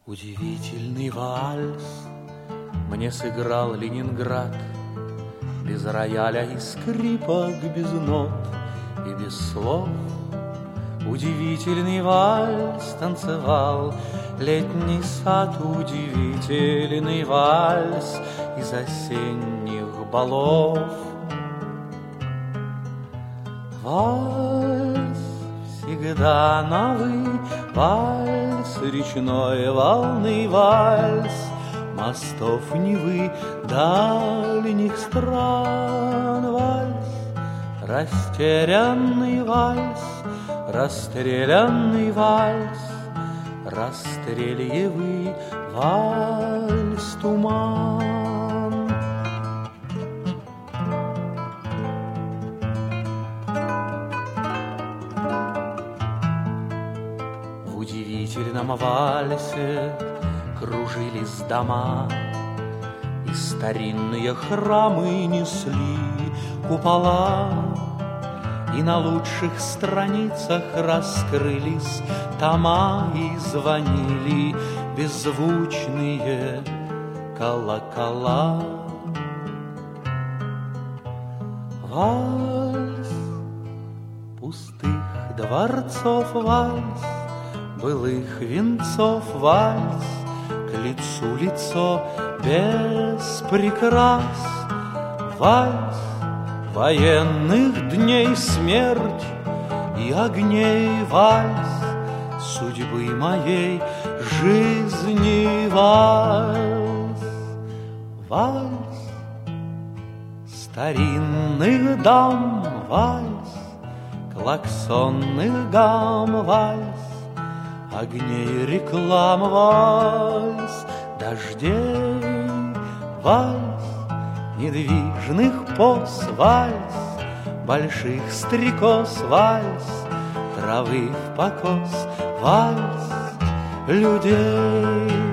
Удивительный вальс мне сыграл Ленинград, без рояля и скрипок, без нот и без слов. Удивительный вальс танцевал летний сад, удивительный вальс из осенних балов. Вальс всегда новый, вальс речной волны, вальс мостов Невы, дальних стран, вальс растерянный вальс, расстрелянный вальс, расстрельевый вальс туман. В удивительном вальсе кружились дома, и старинные храмы несли купола, и на лучших страницах раскрылись тома, и звонили беззвучные колокола. Вальс пустых дворцов, вальс былых венцов, вальс к лицу лицо без прикрас, вальс военных дней смерть и огней, вальс судьбы моей жизни, вальс, вальс старинных дам, вальс клаксонных гам, вальс огней реклам, вальс дождей, вальс недвижных поз, вальс больших стрекоз, вальс травы в покос, вальс людей.